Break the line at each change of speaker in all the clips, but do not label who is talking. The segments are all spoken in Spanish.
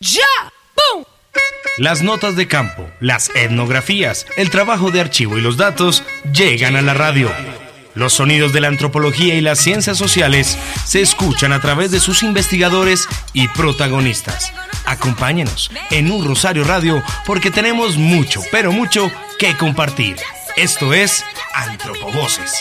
¡Ya! ¡Pum!
Las notas de campo, las etnografías, el trabajo de archivo y los datos llegan a la radio. Los sonidos de la antropología y las ciencias sociales se escuchan a través de sus investigadores y protagonistas. Acompáñenos en Un Rosario Radio porque tenemos mucho, pero mucho que compartir. Esto es Antropovoces.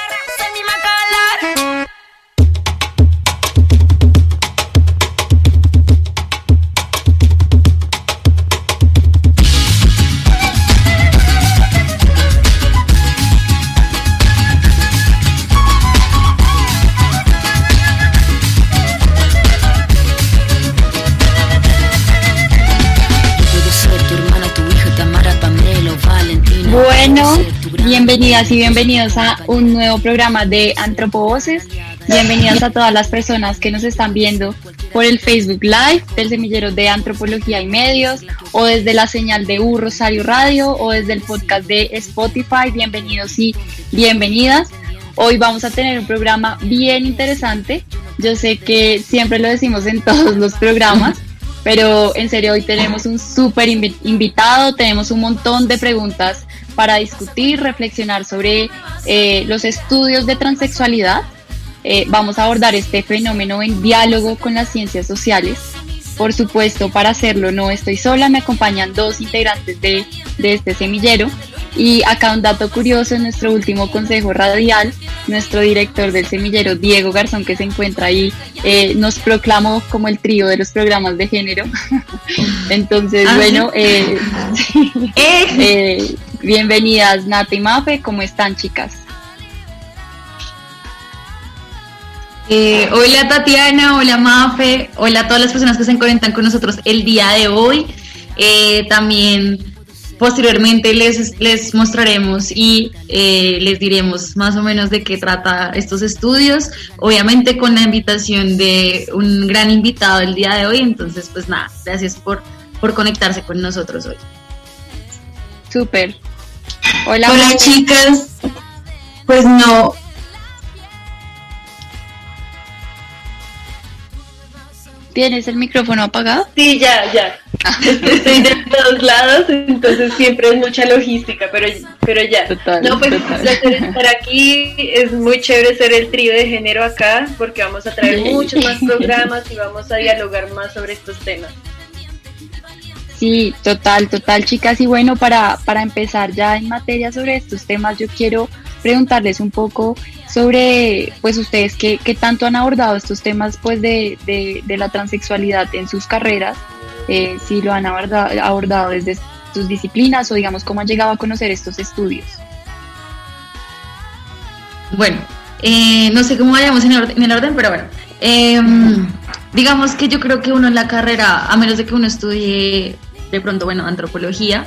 Bueno, bienvenidas y bienvenidos a un nuevo programa de Antropovoces. Bienvenidas a todas las personas que nos están viendo por el Facebook Live del Semillero de Antropología y Medios, o desde la señal de Un Rosario Radio, o desde el podcast de Spotify. Bienvenidos y bienvenidas. Hoy vamos a tener un programa bien interesante. Yo sé que siempre lo decimos en todos los programas, pero en serio hoy tenemos un súper invitado, tenemos un montón de preguntas para discutir, reflexionar sobre los estudios de transexualidad. Vamos a abordar este fenómeno en diálogo con las ciencias sociales. Por supuesto, para hacerlo no estoy sola, me acompañan dos integrantes de este semillero. Y acá un dato curioso: en nuestro último consejo radial, nuestro director del semillero, Diego Garzón, que se encuentra ahí, nos proclamó como el trío de los programas de género. Entonces, bueno, bienvenidas Nata y Mafe. ¿Cómo están, chicas?
Hola Tatiana, hola Mafe, hola a todas las personas que se conectan con nosotros el día de hoy. También posteriormente les mostraremos y les diremos más o menos de qué trata estos estudios, obviamente con la invitación de un gran invitado el día de hoy. Entonces, pues nada, gracias por conectarse con nosotros hoy.
Súper. Hola
chicas. Pues no.
¿Tienes el micrófono apagado?
Sí, ya. Estoy de todos lados, entonces siempre es mucha logística, pero ya.
Total.
No, pues un placer estar aquí. Es muy chévere ser el trío de género acá, porque vamos a traer muchos más programas y vamos a dialogar más sobre estos temas.
Sí, total, chicas. Y bueno, para empezar ya en materia sobre estos temas, yo quiero preguntarles un poco sobre, pues, ustedes qué tanto han abordado estos temas, pues, de la transexualidad en sus carreras, si lo han abordado desde sus disciplinas, o digamos, cómo han llegado a conocer estos estudios.
Bueno, no sé cómo vayamos en el orden, pero bueno, digamos que yo creo que uno en la carrera, a menos de que uno estudie de pronto, bueno, antropología,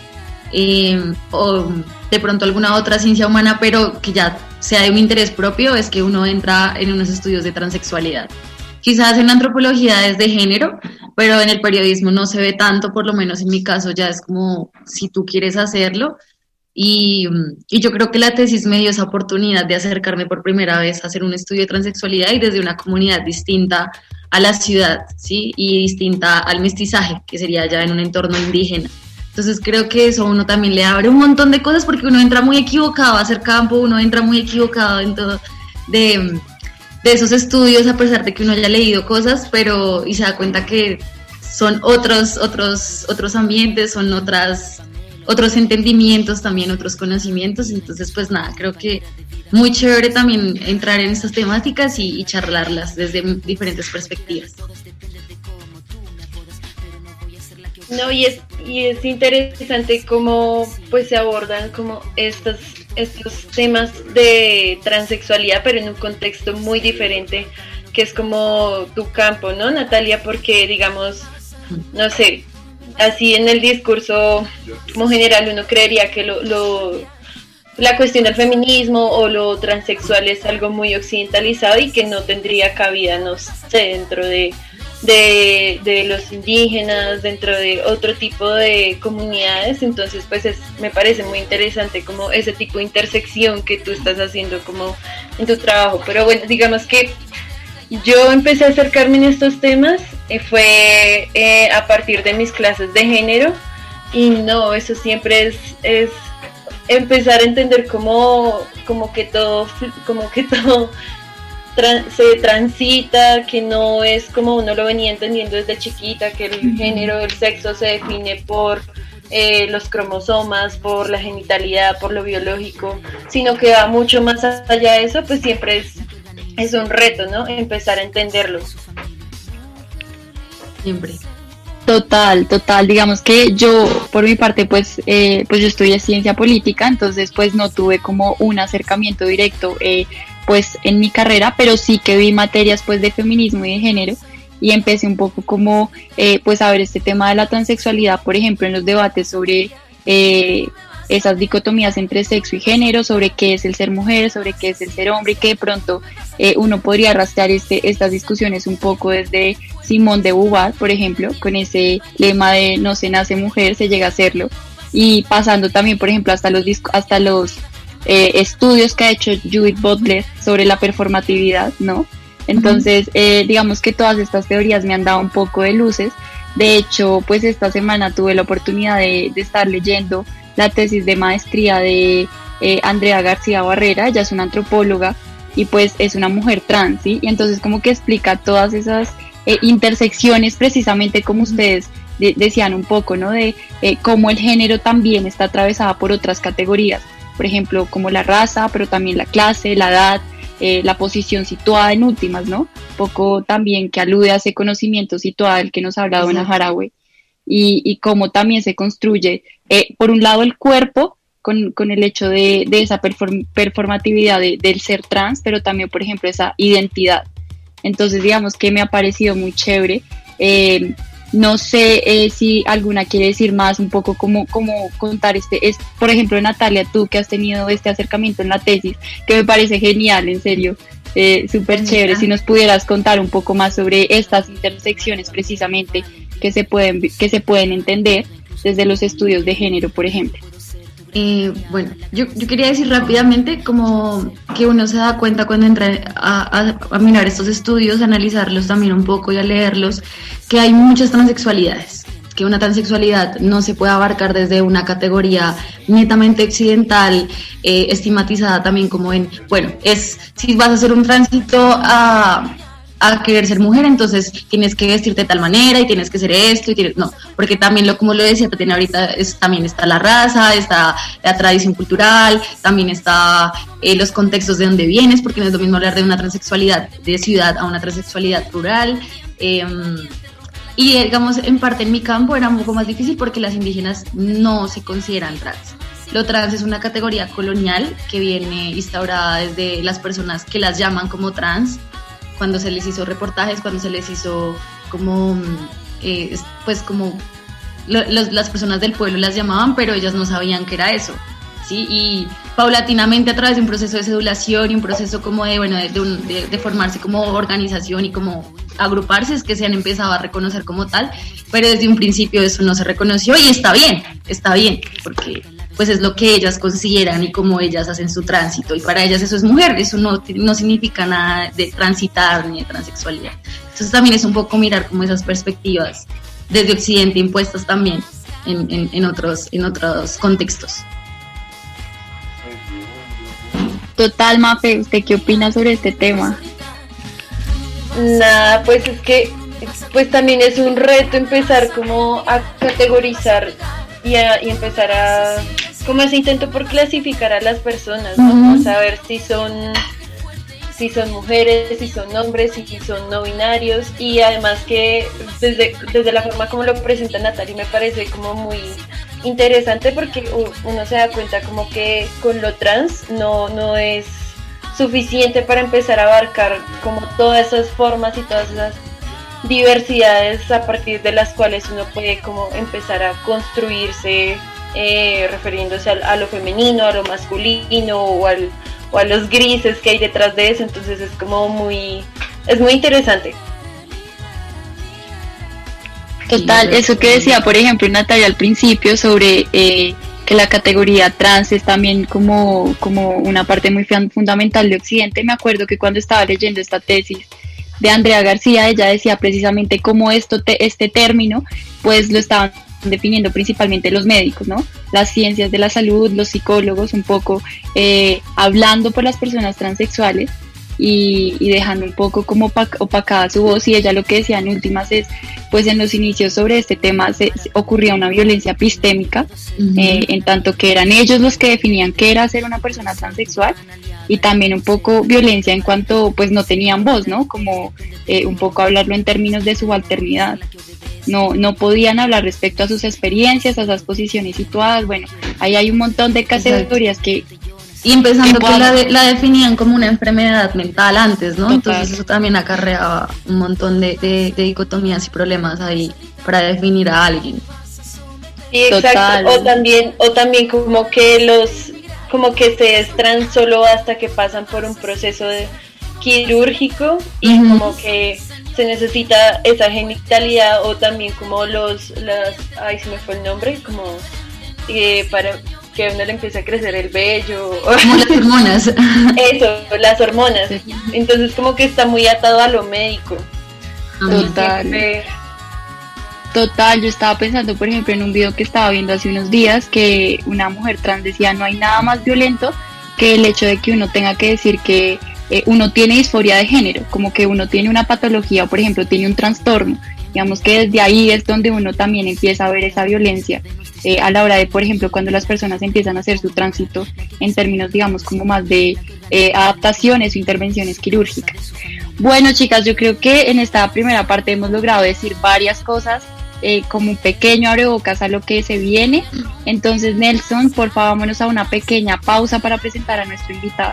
o de pronto alguna otra ciencia humana, pero que ya sea de un interés propio, es que uno entra en unos estudios de transexualidad. Quizás en la antropología es de género, pero en el periodismo no se ve tanto, por lo menos en mi caso ya es como si tú quieres hacerlo. Y yo creo que la tesis me dio esa oportunidad de acercarme por primera vez a hacer un estudio de transexualidad y desde una comunidad distinta a la ciudad, ¿sí? Y distinta al mestizaje, que sería ya en un entorno indígena. Entonces creo que eso a uno también le abre un montón de cosas, porque uno entra muy equivocado a hacer campo, uno entra muy equivocado en todo de esos estudios, a pesar de que uno haya leído cosas, y se da cuenta que son otros ambientes, son otros entendimientos también, otros conocimientos. Entonces, pues nada, creo que muy chévere también entrar en estas temáticas y charlarlas desde diferentes perspectivas.
No, y es interesante cómo pues se abordan como estos temas de transexualidad, pero en un contexto muy diferente, que es como tu campo, ¿no, Natalia? Porque, digamos, no sé, así en el discurso como general uno creería que la cuestión del feminismo o lo transexual es algo muy occidentalizado y que no tendría cabida, no sé, dentro de los indígenas, dentro de otro tipo de comunidades. Entonces, pues me parece muy interesante como ese tipo de intersección que tú estás haciendo como en tu trabajo. Pero bueno, digamos que yo empecé a acercarme en estos temas fue a partir de mis clases de género, y no, eso siempre es empezar a entender como que todo se transita, que no es como uno lo venía entendiendo desde chiquita, que el género, el sexo se define por los cromosomas, por la genitalidad, por lo biológico, sino que va mucho más allá de eso. Pues siempre es un reto, ¿no? Empezar a entenderlo.
Siempre.
Total, digamos que yo, por mi parte, pues yo estudié ciencia política, entonces pues no tuve como un acercamiento directo pues en mi carrera, pero sí que vi materias pues de feminismo y de género, y empecé un poco como pues a ver este tema de la transexualidad, por ejemplo, en los debates sobre esas dicotomías entre sexo y género, sobre qué es el ser mujer, sobre qué es el ser hombre, y que de pronto uno podría rastrear estas discusiones un poco desde Simone de Beauvoir, por ejemplo, con ese lema de no se nace mujer, se llega a serlo, y pasando también, por ejemplo, hasta los estudios que ha hecho Judith Butler sobre la performatividad, ¿no? Entonces, digamos que todas estas teorías me han dado un poco de luces. De hecho, pues esta semana tuve la oportunidad de estar leyendo la tesis de maestría de Andrea García Barrera. Ella es una antropóloga y pues es una mujer trans, ¿sí? Y entonces como que explica todas esas intersecciones, precisamente como ustedes decían un poco, ¿no? De cómo el género también está atravesada por otras categorías, por ejemplo, como la raza, pero también la clase, la edad, la posición situada en últimas, ¿no? Poco también que alude a ese conocimiento situado del que nos ha hablado Ana Haraway, y cómo también se construye, por un lado, el cuerpo, con el hecho de esa performatividad del ser trans, pero también, por ejemplo, esa identidad. Entonces, digamos que me ha parecido muy chévere. No sé si alguna quiere decir más, un poco cómo contar por ejemplo, Natalia, tú que has tenido este acercamiento en la tesis, que me parece genial, en serio, súper chévere. Si nos pudieras contar un poco más sobre estas intersecciones precisamente que se pueden entender desde los estudios de género, por ejemplo.
Bueno, yo quería decir rápidamente como que uno se da cuenta cuando entra a mirar estos estudios, a analizarlos también un poco y a leerlos, que hay muchas transexualidades, que una transexualidad no se puede abarcar desde una categoría netamente occidental, estigmatizada también como si vas a hacer un tránsito a querer ser mujer, entonces tienes que vestirte de tal manera y tienes que ser esto, no, porque también como lo decía Tatiana ahorita, también está la raza, está la tradición cultural, también está los contextos de donde vienes, porque no es lo mismo hablar de una transexualidad de ciudad a una transexualidad rural, y digamos, en parte en mi campo era un poco más difícil porque las indígenas no se consideran trans. Lo trans es una categoría colonial que viene instaurada desde las personas que las llaman como trans, cuando se les hizo reportajes, cuando se les hizo como, las personas del pueblo las llamaban, pero ellas no sabían qué era eso, ¿sí? Y paulatinamente a través de un proceso de sedulación y un proceso como de formarse como organización y como agruparse, es que se han empezado a reconocer como tal, pero desde un principio eso no se reconoció, y está bien, porque pues es lo que ellas consideran y cómo ellas hacen su tránsito, y para ellas eso es mujer, eso no significa nada de transitar ni de transexualidad. Entonces también es un poco mirar como esas perspectivas desde Occidente impuestas también en otros contextos.
Total, Mafe, ¿usted qué opina sobre este tema?
Nada, pues es que pues también es un reto empezar como a categorizar y empezar a como ese intento por clasificar a las personas, ¿no? Uh-huh. Saber si son mujeres, si son hombres, si son no binarios, y además que desde la forma como lo presenta Natalia me parece como muy interesante, porque uno se da cuenta como que con lo trans no es suficiente para empezar a abarcar como todas esas formas y todas esas diversidades a partir de las cuales uno puede como empezar a construirse, refiriéndose a lo femenino, a lo masculino o a los grises que hay detrás de eso. Entonces es muy interesante.
Total, eso que decía por ejemplo Natalia al principio sobre que la categoría trans es también como una parte muy fundamental de Occidente. Me acuerdo que cuando estaba leyendo esta tesis de Andrea García, ella decía precisamente cómo este término pues lo estaban definiendo principalmente los médicos, ¿no? Las ciencias de la salud, los psicólogos, un poco hablando por las personas transexuales y dejando un poco como opacada su voz. Y ella lo que decía en últimas es, pues en los inicios sobre este tema se ocurría una violencia epistémica, en tanto que eran ellos los que definían qué era ser una persona transexual, y también un poco violencia en cuanto pues no tenían voz, ¿no? Como un poco hablarlo en términos de subalternidad. No podían hablar respecto a sus experiencias, a esas posiciones situadas. Bueno, ahí hay un montón de categorías que...
Y empezando que la definían como una enfermedad mental antes, ¿no? Total. Entonces eso también acarreaba un montón de dicotomías y problemas ahí para definir a alguien.
Sí, exacto. O también como que se es trans solo hasta que pasan por un proceso quirúrgico y como que se necesita esa genitalidad, o también como ay, se me fue el nombre, como para que a uno le empiece a crecer el vello.
Como las hormonas.
Eso, las hormonas. Entonces como que está muy atado a lo médico.
Total, yo estaba pensando, por ejemplo, en un video que estaba viendo hace unos días, que una mujer trans decía, no hay nada más violento que el hecho de que uno tenga que decir que uno tiene disforia de género, como que uno tiene una patología o, por ejemplo, tiene un trastorno. Digamos que desde ahí es donde uno también empieza a ver esa violencia a la hora de, por ejemplo, cuando las personas empiezan a hacer su tránsito en términos, digamos, como más de adaptaciones o intervenciones quirúrgicas. Bueno, chicas, yo creo que en esta primera parte hemos logrado decir varias cosas, como un pequeño abrebocas a lo que se viene. Entonces, Nelson, por favor, vámonos a una pequeña pausa para presentar a nuestro invitado.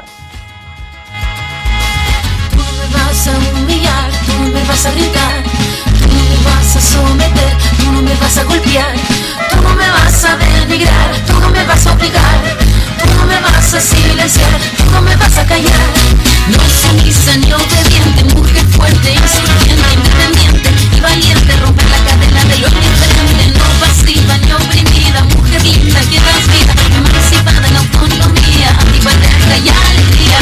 Tú no me vas a humillar, tú no me vas a gritar, tú no me vas a someter, tú no me vas a golpear, tú no me vas a denigrar, tú no me vas a obligar, tú no me vas a silenciar, tú no me vas a callar. No sumisa ni obediente, mujer fuerte, insurgente, independiente y valiente, romper la cadena de lo indiferente, no pasiva ni oprimida, mujer linda que das vida, emancipada en autonomía, antipatriarca y alegría.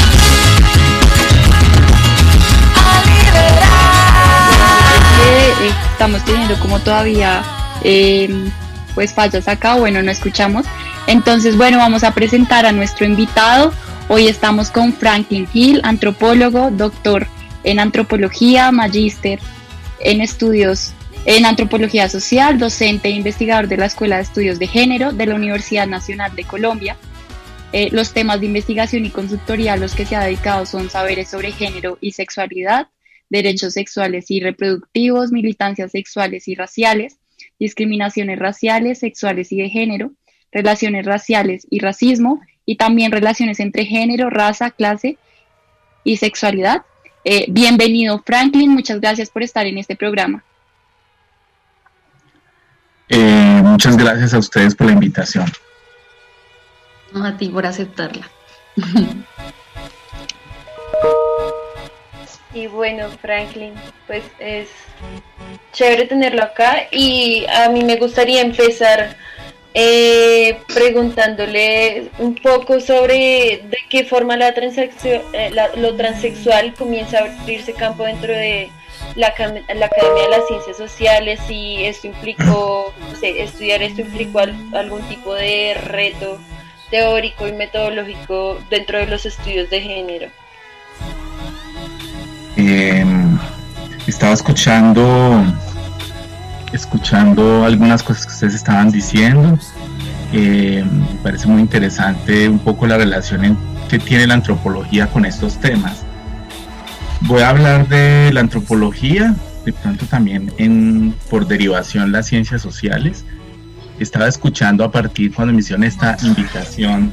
Estamos teniendo como todavía pues fallas acá, bueno, no escuchamos. Entonces, bueno, vamos a presentar a nuestro invitado. Hoy estamos con Franklin Hill, antropólogo, doctor en antropología, magíster en estudios en antropología social, docente e investigador de la Escuela de Estudios de Género de la Universidad Nacional de Colombia. Los temas de investigación y consultoría a los que se ha dedicado son saberes sobre género y sexualidad, derechos sexuales y reproductivos, militancias sexuales y raciales, discriminaciones raciales, sexuales y de género, relaciones raciales y racismo, y también relaciones entre género, raza, clase y sexualidad. Bienvenido, Franklin, muchas gracias por estar en este programa.
Muchas gracias a ustedes por la invitación.
No, a ti por aceptarla.
Y bueno, Franklin, pues es chévere tenerlo acá, y a mí me gustaría empezar preguntándole un poco sobre de qué forma lo transexual comienza a abrirse campo dentro de la Academia de las Ciencias Sociales, y esto implicó, no sé, estudiar esto implicó algún tipo de reto teórico y metodológico dentro de los estudios de género.
Estaba escuchando algunas cosas que ustedes estaban diciendo. Me parece muy interesante un poco la relación que tiene la antropología con estos temas. Voy a hablar de la antropología, de pronto también por derivación las ciencias sociales. Estaba escuchando a partir cuando me hicieron esta invitación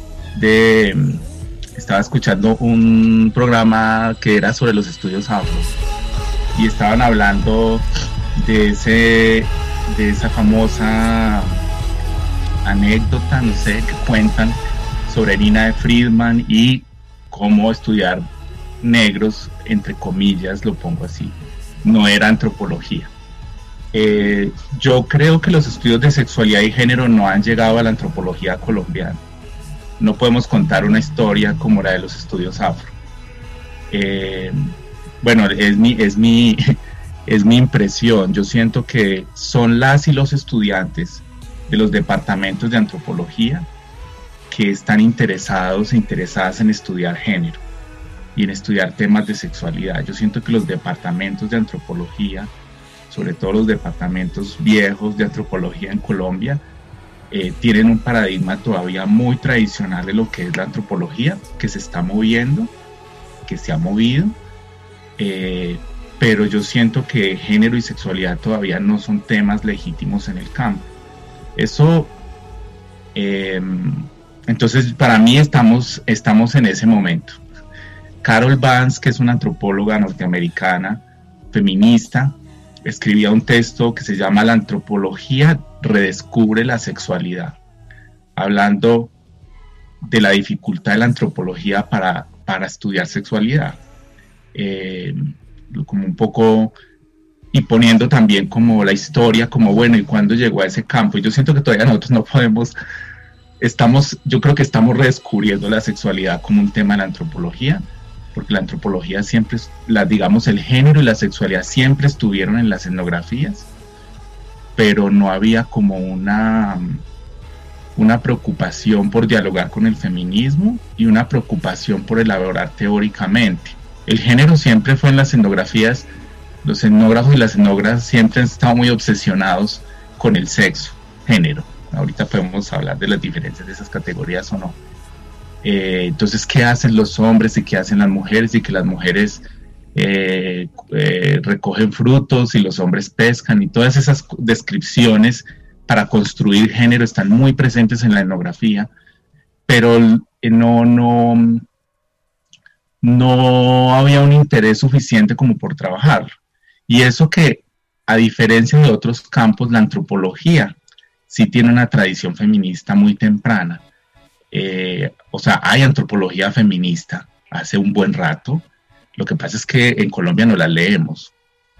estaba escuchando un programa que era sobre los estudios afros, y estaban hablando de esa famosa anécdota, no sé, que cuentan sobre Nina de Friedman y cómo estudiar negros, entre comillas, lo pongo así, no era antropología. Yo creo que los estudios de sexualidad y género no han llegado a la antropología colombiana. No podemos contar una historia como la de los estudios afro. bueno, es mi impresión. Yo siento que son las y los estudiantes de los departamentos de antropología que están interesadas en estudiar género y en estudiar temas de sexualidad. Yo siento que los departamentos de antropología, sobre todo los departamentos viejos de antropología en Colombia, tienen un paradigma todavía muy tradicional de lo que es la antropología, que se está moviendo, que se ha movido, pero yo siento que género y sexualidad todavía no son temas legítimos en el campo. Eso, entonces para mí estamos en ese momento. Carol Vance, que es una antropóloga norteamericana, feminista, escribía un texto que se llama La antropología redescubre la sexualidad, hablando de la dificultad de la antropología para estudiar sexualidad, como un poco, y poniendo también como la historia, como bueno, y cuándo llegó a ese campo. Y yo siento que todavía nosotros no podemos, yo creo que estamos redescubriendo la sexualidad como un tema de la antropología, porque la antropología siempre, digamos, el género y la sexualidad siempre estuvieron en las etnografías, pero no había como una preocupación por dialogar con el feminismo y una preocupación por elaborar teóricamente. El género siempre fue en las etnografías, los etnógrafos y las etnógrafas siempre han estado muy obsesionados con el sexo, género. Ahorita podemos hablar de las diferencias de esas categorías o no. Entonces, ¿qué hacen los hombres y qué hacen las mujeres? Y que las mujeres recogen frutos y los hombres pescan, y todas esas descripciones para construir género están muy presentes en la etnografía, pero no había un interés suficiente como por trabajarlo. Y eso que, a diferencia de otros campos, la antropología sí tiene una tradición feminista muy temprana. O sea, hay antropología feminista hace un buen rato. Lo que pasa es que en Colombia no la leemos,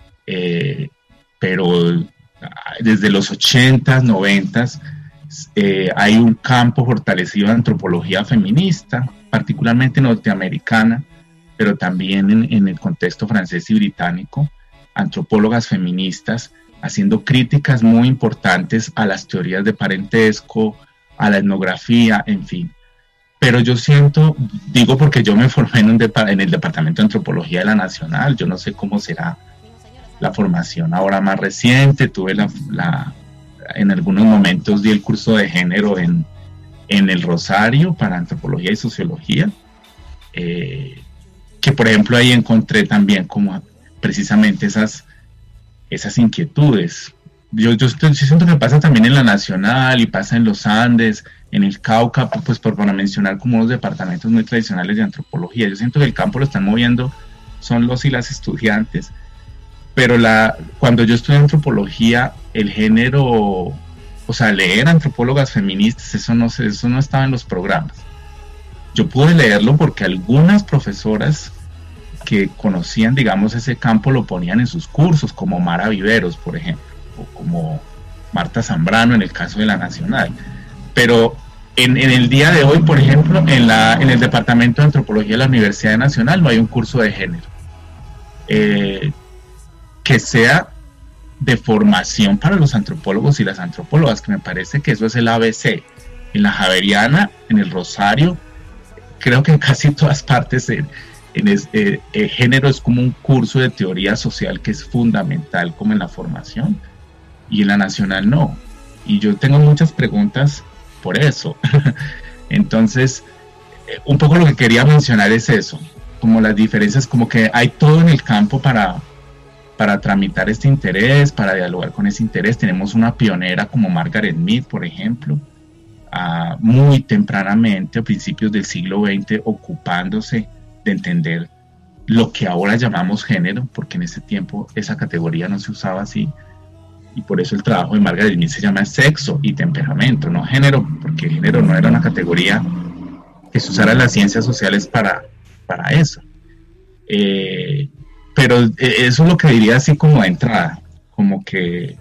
pero desde los 80s, 90s hay un campo fortalecido de antropología feminista, particularmente norteamericana, pero también en el contexto francés y británico, antropólogas feministas haciendo críticas muy importantes a las teorías de parentesco, a la etnografía, en fin. Pero yo siento, digo porque yo me formé en el Departamento de Antropología de la Nacional, yo no sé cómo será la formación ahora más reciente, tuve en algunos momentos di el curso de género en el Rosario para Antropología y Sociología, que por ejemplo ahí encontré también como precisamente esas inquietudes. Yo siento que pasa también en la Nacional y pasa en los Andes, en el Cauca, pues para mencionar como unos departamentos muy tradicionales de antropología. Yo siento que el campo lo están moviendo son los y las estudiantes, pero cuando yo estudié antropología, el género, o sea, leer antropólogas feministas, eso no estaba en los programas. Yo pude leerlo porque algunas profesoras que conocían, digamos, ese campo lo ponían en sus cursos, como Mara Viveros, por ejemplo, o como Marta Zambrano en el caso de la Nacional. Pero en el día de hoy, por ejemplo, en el Departamento de Antropología de la Universidad Nacional no hay un curso de género que sea de formación para los antropólogos y las antropólogas, que me parece que eso es el ABC. En la Javeriana, en el Rosario, creo que en casi todas partes género es como un curso de teoría social que es fundamental como en la formación, y en la Nacional no. Y yo tengo muchas preguntas por eso. Entonces, un poco lo que quería mencionar es eso, como las diferencias, como que hay todo en el campo para tramitar este interés, para dialogar con ese interés. Tenemos una pionera como Margaret Mead, por ejemplo, muy tempranamente, a principios del siglo XX, ocupándose de entender lo que ahora llamamos género, porque en ese tiempo esa categoría no se usaba así, y por eso el trabajo de Margaret Mead se llama sexo y temperamento, no género, porque género no era una categoría que se usara en las ciencias sociales para eso. Pero eso es lo que diría así como de entrada, como que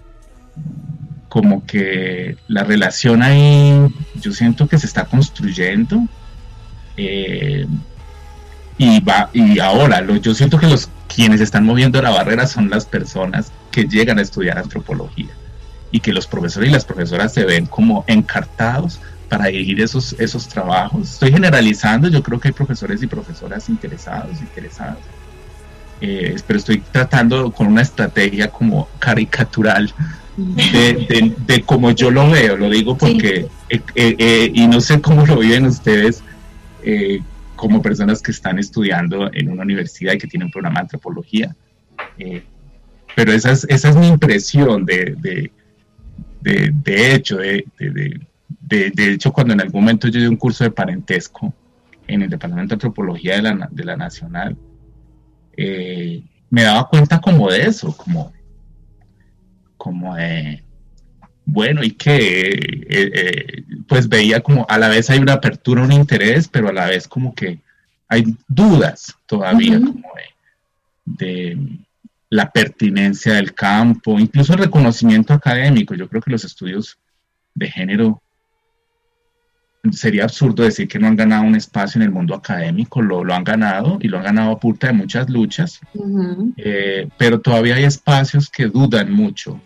la relación ahí, yo siento que se está construyendo, y ahora yo siento que quienes están moviendo la barrera son las personas que llegan a estudiar antropología, y que los profesores y las profesoras se ven como encartados para dirigir esos trabajos. Estoy generalizando, yo creo que hay profesores y profesoras interesadas, pero estoy tratando con una estrategia como caricatural de cómo yo lo veo. Lo digo porque y no sé cómo lo viven ustedes como personas que están estudiando en una universidad y que tienen un programa de antropología, pero esa es mi impresión de hecho, cuando en algún momento yo di un curso de parentesco en el Departamento de Antropología de la Nacional, me daba cuenta como de eso, como de, bueno, y que pues veía como a la vez hay una apertura, un interés, pero a la vez como que hay dudas todavía, como de la pertinencia del campo, incluso el reconocimiento académico. Yo creo que los estudios de género, sería absurdo decir que no han ganado un espacio en el mundo académico. Lo han ganado, y lo han ganado a punta de muchas luchas, pero todavía hay espacios que dudan mucho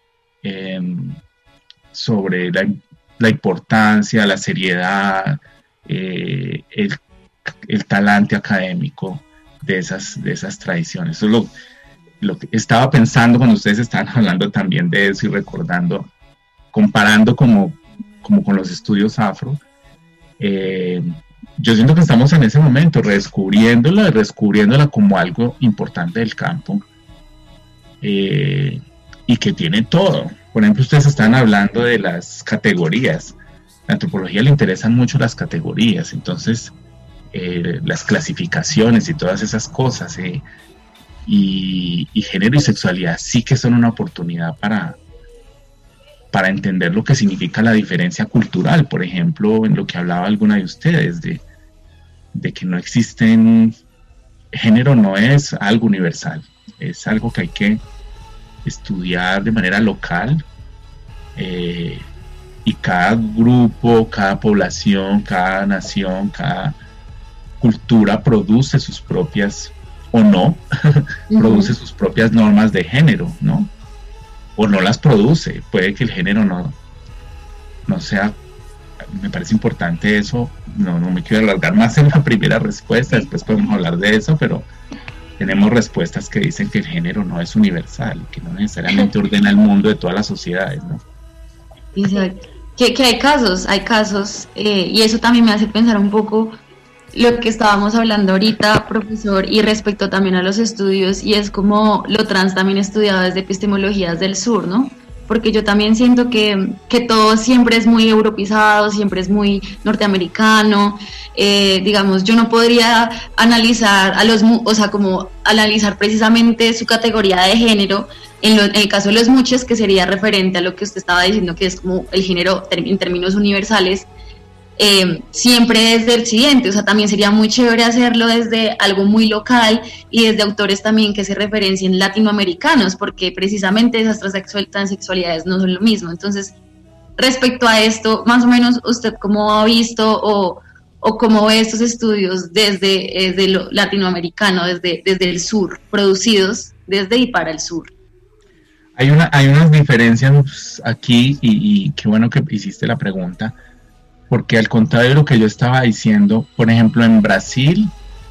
sobre la importancia, la seriedad, el talante académico de esas tradiciones. Eso es lo que estaba pensando cuando ustedes estaban hablando también de eso, y recordando, comparando como con los estudios afro. Yo siento que estamos en ese momento redescubriéndola como algo importante del campo, y que tiene todo. Por ejemplo, ustedes están hablando de las categorías. A la antropología le interesan mucho las categorías, entonces las clasificaciones y todas esas cosas, y género y sexualidad sí que son una oportunidad para entender lo que significa la diferencia cultural. Por ejemplo, en lo que hablaba alguna de ustedes, de que no existen, género no es algo universal, es algo que hay que estudiar de manera local, y cada grupo, cada población, cada nación, cada cultura produce sus propias, o no, produce sus propias normas de género, ¿no? O no las produce. Puede que el género no sea. Me parece importante eso. No me quiero alargar más en la primera respuesta, después podemos hablar de eso, pero tenemos respuestas que dicen que el género no es universal, que no necesariamente ordena el mundo de todas las sociedades, ¿no?
Exacto. Que hay casos, y eso también me hace pensar un poco lo que estábamos hablando ahorita, profesor, y respecto también a los estudios, y es como lo trans también estudiado desde epistemologías del sur, ¿no? Porque yo también siento que todo siempre es muy europeizado, siempre es muy norteamericano. Digamos, yo no podría analizar analizar precisamente su categoría de género en el caso de los muches, que sería referente a lo que usted estaba diciendo, que es como el género en términos universales, siempre desde occidente. O sea, también sería muy chévere hacerlo desde algo muy local y desde autores también que se referencien latinoamericanos, porque precisamente esas transexualidades no son lo mismo. Entonces, respecto a esto, más o menos, ¿usted cómo ha visto o cómo ve estos estudios desde lo latinoamericano, desde el sur, producidos desde y para el sur?
Hay unas diferencias aquí, y qué bueno que hiciste la pregunta, porque al contrario de lo que yo estaba diciendo, por ejemplo, en Brasil,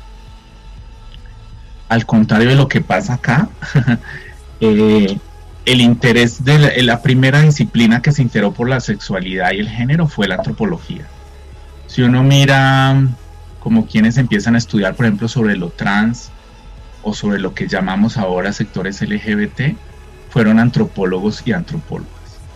al contrario de lo que pasa acá, el interés de la primera disciplina que se interesó por la sexualidad y el género fue la antropología. Si uno mira como quienes empiezan a estudiar, por ejemplo, sobre lo trans o sobre lo que llamamos ahora sectores LGBT, fueron antropólogos y antropólogas.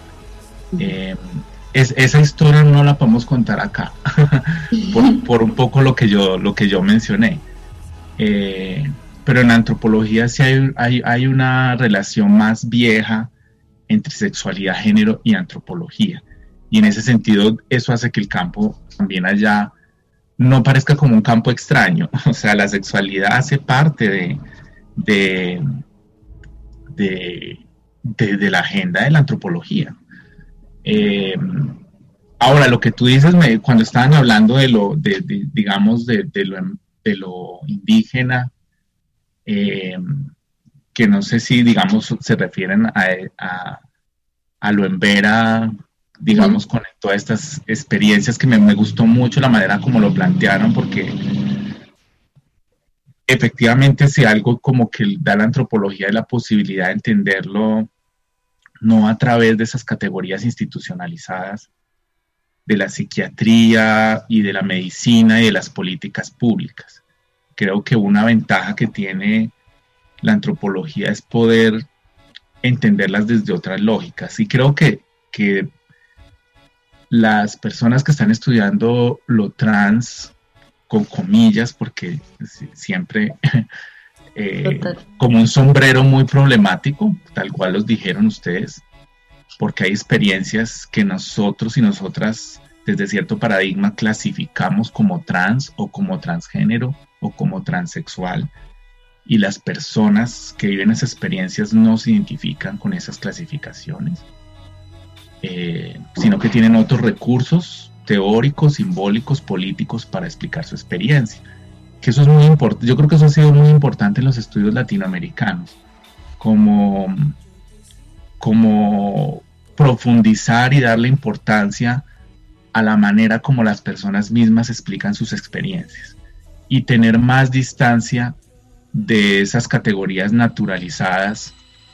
Esa historia no la podemos contar acá por un poco lo que yo mencioné, pero en la antropología sí hay una relación más vieja entre sexualidad, género y antropología, y en ese sentido eso hace que el campo también allá no parezca como un campo extraño. O sea, la sexualidad hace parte de la agenda de la antropología. Ahora, lo que tú dices, cuando estaban hablando de lo lo indígena, que no sé si, digamos, se refieren a lo Embera, digamos, con todas estas experiencias que me gustó mucho la manera como lo plantearon, porque efectivamente si algo como que da la antropología es la posibilidad de entenderlo no a través de esas categorías institucionalizadas de la psiquiatría y de la medicina y de las políticas públicas. Creo que una ventaja que tiene la antropología es poder entenderlas desde otras lógicas. Y creo que las personas que están estudiando lo trans, con comillas, porque siempre como un sombrero muy problemático, tal cual los dijeron ustedes, porque hay experiencias que nosotros y nosotras desde cierto paradigma clasificamos como trans o como transgénero o como transexual, y las personas que viven esas experiencias no se identifican con esas clasificaciones, sino que tienen otros recursos teóricos, simbólicos, políticos para explicar su experiencia. Que eso es muy importante. Yo creo que eso ha sido muy importante en los estudios latinoamericanos, como profundizar y darle importancia a la manera como las personas mismas explican sus experiencias y tener más distancia de esas categorías naturalizadas,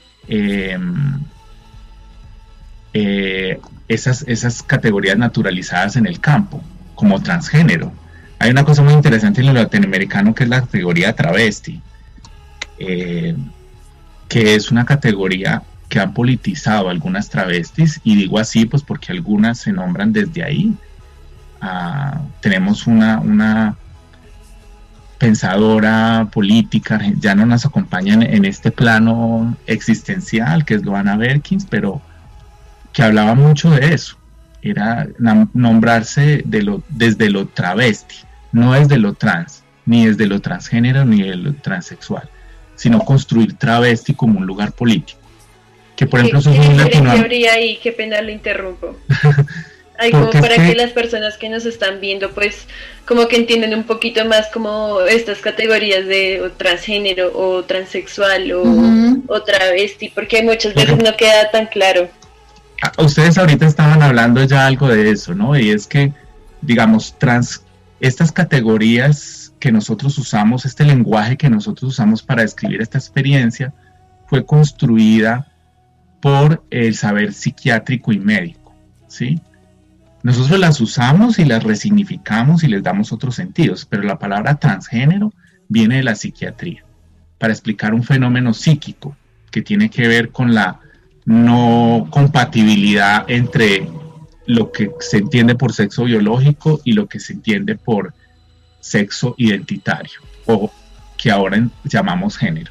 esas categorías naturalizadas en el campo, como transgénero. Hay una cosa muy interesante en lo latinoamericano que es la categoría travesti, que es una categoría que han politizado algunas travestis, y digo así pues porque algunas se nombran desde ahí. Tenemos una pensadora política, ya no nos acompaña en este plano existencial, que es Johanna Berkins, pero que hablaba mucho de eso. Era nombrarse desde lo travesti, no desde lo trans, ni desde lo transgénero, ni de lo transexual, sino construir travesti como un lugar político. Que por ejemplo,
¿Qué diferencia habría ahí? Qué pena lo interrumpo. Hay como para que las personas que nos están viendo, pues, como que entiendan un poquito más como estas categorías de o transgénero, o transexual, o travesti, porque muchas veces no queda tan claro.
Ustedes ahorita estaban hablando ya algo de eso, ¿no? Y es que, digamos, estas categorías que nosotros usamos, este lenguaje que nosotros usamos para describir esta experiencia, fue construida por el saber psiquiátrico y médico, ¿sí? Nosotros las usamos y las resignificamos y les damos otros sentidos, pero la palabra transgénero viene de la psiquiatría, para explicar un fenómeno psíquico que tiene que ver con la no compatibilidad entre lo que se entiende por sexo biológico y lo que se entiende por sexo identitario, o que ahora llamamos género.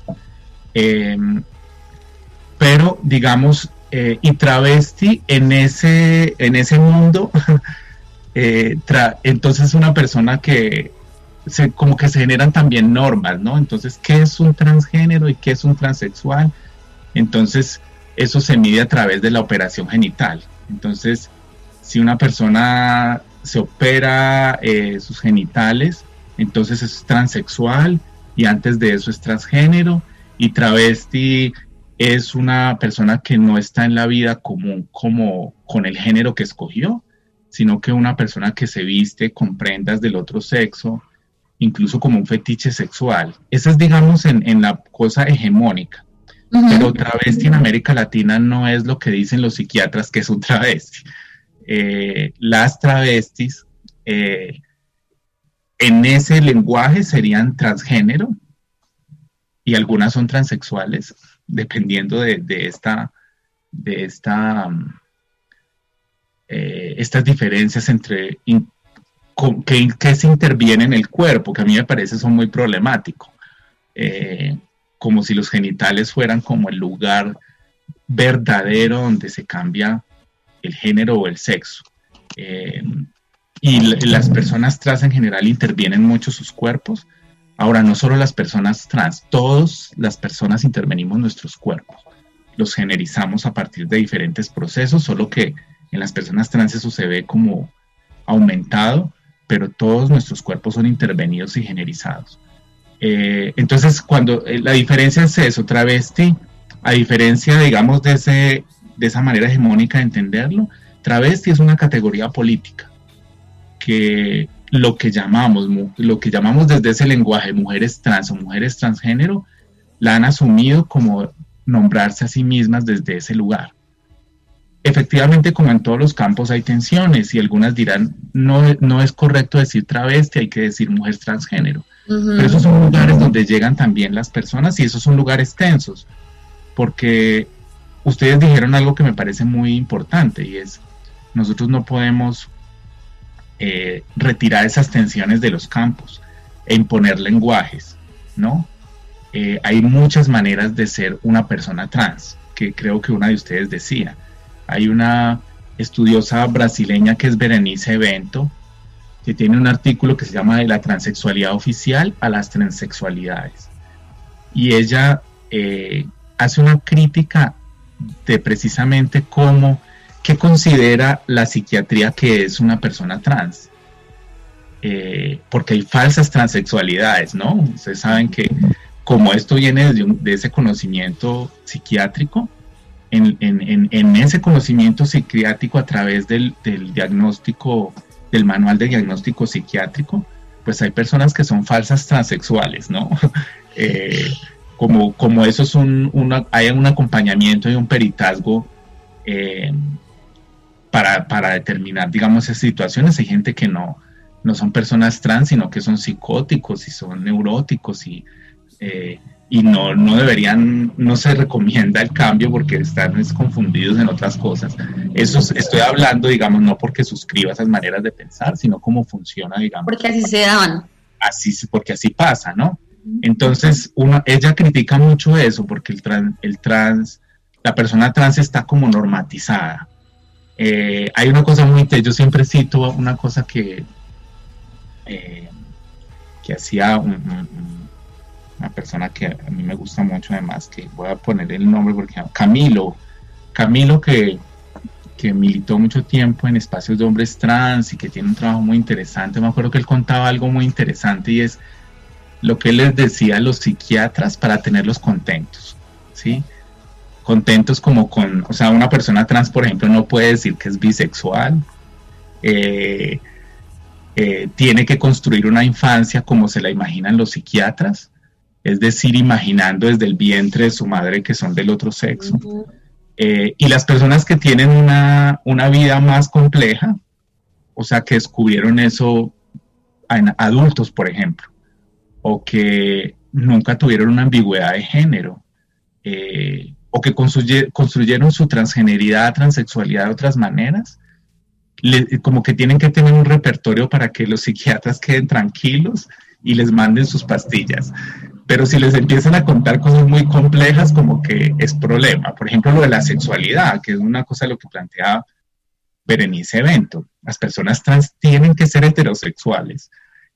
Pero digamos, y travesti en ese mundo, entonces una persona que como que se generan también normas, ¿no? Entonces, ¿qué es un transgénero y qué es un transexual? Entonces, eso se mide a través de la operación genital. Entonces, si una persona se opera sus genitales, entonces es transexual, y antes de eso es transgénero, y travesti es una persona que no está en la vida común como con el género que escogió, sino que una persona que se viste con prendas del otro sexo, incluso como un fetiche sexual. Esa es, digamos, en la cosa hegemónica. Pero travesti en América Latina no es lo que dicen los psiquiatras que es un travesti. Las travestis en ese lenguaje serían transgénero, y algunas son transexuales, dependiendo de estas diferencias entre que se interviene en el cuerpo, que a mí me parece son muy problemático. Como si los genitales fueran como el lugar verdadero donde se cambia el género o el sexo. Y las personas trans en general intervienen mucho sus cuerpos. Ahora, no solo las personas trans, todas las personas intervenimos nuestros cuerpos. Los generizamos a partir de diferentes procesos, solo que en las personas trans eso se ve como aumentado, pero todos nuestros cuerpos son intervenidos y generizados. Entonces, cuando la diferencia es eso, travesti, a diferencia, digamos, de esa manera hegemónica de entenderlo, travesti es una categoría política, que lo que llamamos desde ese lenguaje mujeres trans o mujeres transgénero, la han asumido como nombrarse a sí mismas desde ese lugar. Efectivamente, como en todos los campos hay tensiones y algunas dirán, no es correcto decir travesti, hay que decir mujer transgénero. Uh-huh. Pero esos son lugares donde llegan también las personas y esos son lugares tensos, porque ustedes dijeron algo que me parece muy importante y es, nosotros no podemos retirar esas tensiones de los campos e imponer lenguajes, ¿no? Hay muchas maneras de ser una persona trans, que creo que una de ustedes decía. Hay una estudiosa brasileña que es Berenice Bento, que tiene un artículo que se llama De la transexualidad oficial a las transexualidades. Y ella hace una crítica de precisamente qué considera la psiquiatría que es una persona trans. Porque hay falsas transexualidades, ¿no? Ustedes saben que como esto viene de ese conocimiento psiquiátrico, en ese conocimiento psiquiátrico a través del diagnóstico, del manual de diagnóstico psiquiátrico, pues hay personas que son falsas transexuales, ¿no? Como eso es hay un acompañamiento y un peritazgo para determinar, digamos, esas situaciones. Hay gente que no son personas trans, sino que son psicóticos y son neuróticos y no deberían, no se recomienda el cambio porque están confundidos en otras cosas. Eso estoy hablando, digamos, no porque suscriba esas maneras de pensar, sino cómo funciona, digamos.
Porque así se daban.
Porque así pasa, ¿no? Entonces, ella critica mucho eso porque la persona trans está como normatizada. Hay una cosa yo siempre cito una cosa que hacía una persona que a mí me gusta mucho, además, que voy a poner el nombre porque Camilo que militó mucho tiempo en espacios de hombres trans y que tiene un trabajo muy interesante. Me acuerdo que él contaba algo muy interesante y es lo que él les decía a los psiquiatras para tenerlos contentos, ¿sí? Contentos o sea, una persona trans, por ejemplo, no puede decir que es bisexual, tiene que construir una infancia como se la imaginan los psiquiatras, es decir, imaginando desde el vientre de su madre que son del otro sexo. Uh-huh. Y las personas que tienen una vida más compleja, o sea, que descubrieron eso en adultos, por ejemplo, o que nunca tuvieron una ambigüedad de género, o que construyeron su transgeneridad, transexualidad de otras maneras, como que tienen que tener un repertorio para que los psiquiatras queden tranquilos y les manden sus pastillas. Pero si les empiezan a contar cosas muy complejas, como que es problema. Por ejemplo, lo de la sexualidad, que es una cosa de lo que planteaba Berenice Bento. Las personas trans tienen que ser heterosexuales.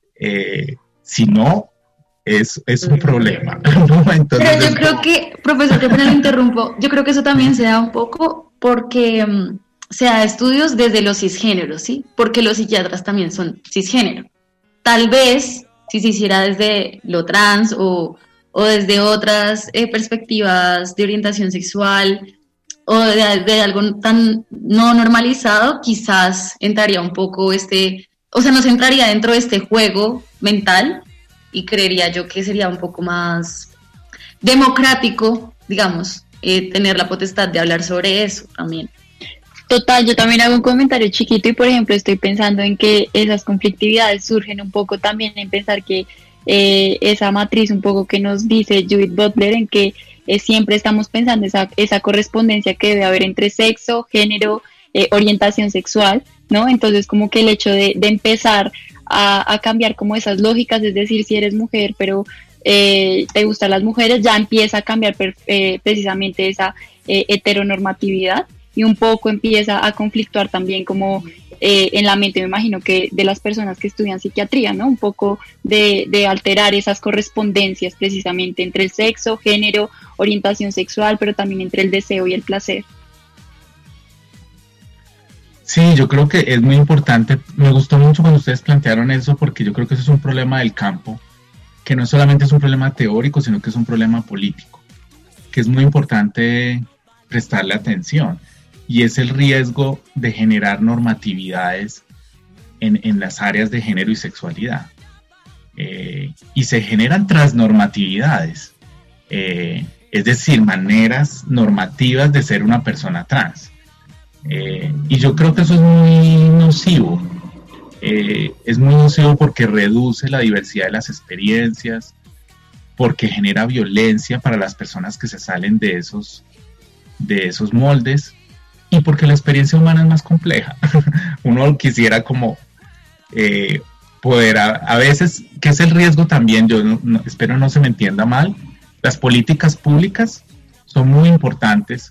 Si no, es un problema. Entonces,
pero yo creo que, profesor, que lo interrumpo, yo creo que eso también se da un poco porque se da estudios desde los cisgéneros, ¿sí? Porque los psiquiatras también son cisgénero. Tal vez si se hiciera desde lo trans o desde otras perspectivas de orientación sexual o de algo tan no normalizado, quizás entraría un poco o sea, nos entraría dentro de este juego mental y creería yo que sería un poco más democrático, digamos, tener la potestad de hablar sobre eso también.
Total, yo también hago un comentario chiquito y, por ejemplo, estoy pensando en que esas conflictividades surgen un poco también en pensar que esa matriz un poco que nos dice Judith Butler, en que siempre estamos pensando esa correspondencia que debe haber entre sexo, género, orientación sexual, ¿no? Entonces, como que el hecho de empezar a cambiar como esas lógicas, es decir, si eres mujer, pero te gustan las mujeres, ya empieza a cambiar precisamente esa heteronormatividad. Y un poco empieza a conflictuar también como en la mente, me imagino que de las personas que estudian psiquiatría, ¿no? Un poco de alterar esas correspondencias precisamente entre el sexo, género, orientación sexual, pero también entre el deseo y el placer.
Sí, yo creo que es muy importante. Me gustó mucho cuando ustedes plantearon eso, porque yo creo que eso es un problema del campo, que no solamente es un problema teórico, sino que es un problema político, que es muy importante prestarle atención, y es el riesgo de generar normatividades en las áreas de género y sexualidad. Y se generan transnormatividades, es decir, maneras normativas de ser una persona trans. Y yo creo que eso es muy nocivo. Es muy nocivo porque reduce la diversidad de las experiencias, porque genera violencia para las personas que se salen de esos moldes, y porque la experiencia humana es más compleja. Uno quisiera como poder a veces, que es el riesgo también, yo espero no se me entienda mal, las políticas públicas son muy importantes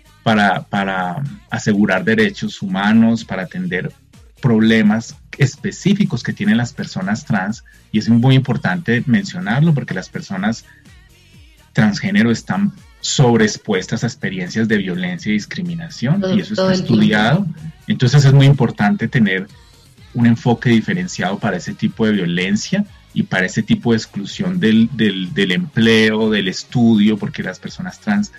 para asegurar derechos humanos, para atender problemas específicos que tienen las personas trans, y es muy importante mencionarlo porque las personas transgénero están sobreexpuestas a experiencias de violencia y discriminación, y eso está estudiado. Entonces es muy importante tener un enfoque diferenciado para ese tipo de violencia y para ese tipo de exclusión del empleo, del estudio, porque las personas trans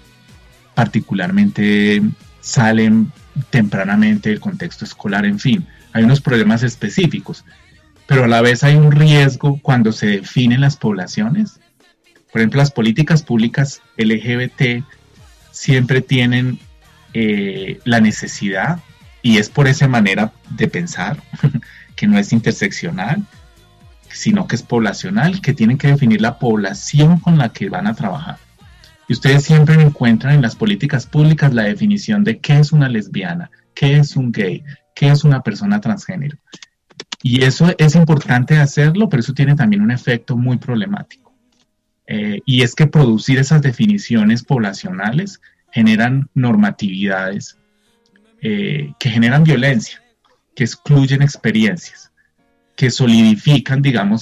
particularmente salen tempranamente del contexto escolar. En fin, hay unos problemas específicos, pero a la vez hay un riesgo cuando se definen las poblaciones. Por ejemplo, las políticas públicas LGBT siempre tienen la necesidad, y es por esa manera de pensar, que no es interseccional, sino que es poblacional, que tienen que definir la población con la que van a trabajar. Y ustedes siempre encuentran en las políticas públicas la definición de qué es una lesbiana, qué es un gay, qué es una persona transgénero. Y eso es importante hacerlo, pero eso tiene también un efecto muy problemático. Y es que producir esas definiciones poblacionales generan normatividades que generan violencia, que excluyen experiencias, que solidifican, digamos,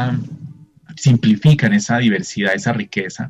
simplifican esa diversidad, esa riqueza.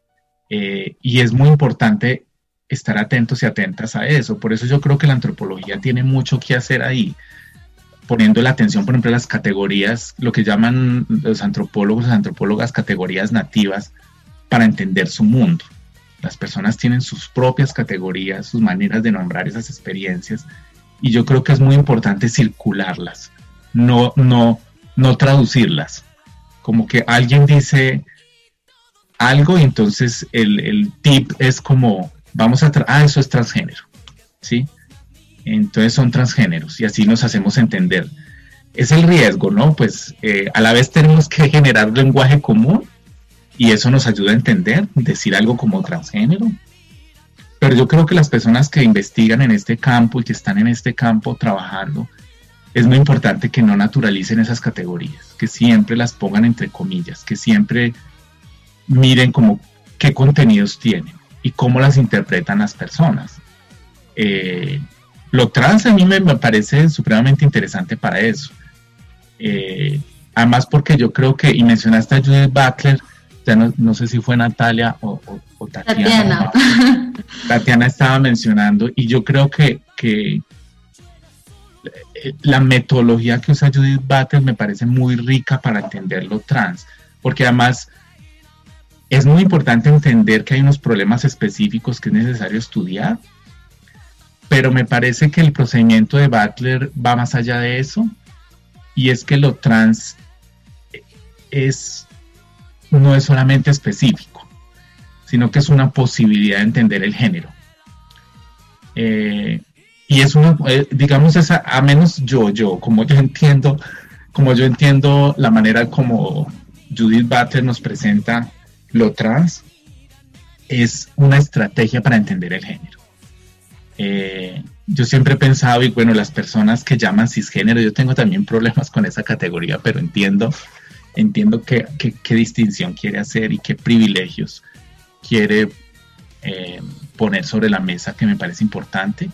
Y es muy importante estar atentos y atentas a eso. Por eso yo creo que la antropología tiene mucho que hacer ahí, poniendo la atención, por ejemplo, a las categorías, lo que llaman los antropólogos, las antropólogas, categorías nativas, para entender su mundo. Las personas tienen sus propias categorías, sus maneras de nombrar esas experiencias, y yo creo que es muy importante circularlas, no traducirlas. Como que alguien dice algo y entonces el tip es como, eso es transgénero, ¿sí? Entonces son transgéneros y así nos hacemos entender. Es el riesgo, ¿no? Pues a la vez tenemos que generar un lenguaje común y eso nos ayuda a entender, decir algo como transgénero. Pero yo creo que las personas que investigan en este campo y que están en este campo trabajando, es muy importante que no naturalicen esas categorías, que siempre las pongan entre comillas, que siempre miren como qué contenidos tienen y cómo las interpretan las personas. Lo trans a mí me parece supremamente interesante para eso. Además porque yo creo que, y mencionaste a Judith Butler, ya no sé si fue Natalia o Tatiana. Tatiana estaba mencionando, y yo creo que la metodología que usa Judith Butler me parece muy rica para entender lo trans, porque además es muy importante entender que hay unos problemas específicos que es necesario estudiar, pero me parece que el procedimiento de Butler va más allá de eso, y es que lo trans no es solamente específico, sino que es una posibilidad de entender el género. Y es digamos, a menos como yo entiendo la manera como Judith Butler nos presenta lo trans, es una estrategia para entender el género. Yo siempre he pensado, y bueno, las personas que llaman cisgénero, yo tengo también problemas con esa categoría, pero entiendo qué distinción quiere hacer y qué privilegios quiere poner sobre la mesa, que me parece importante.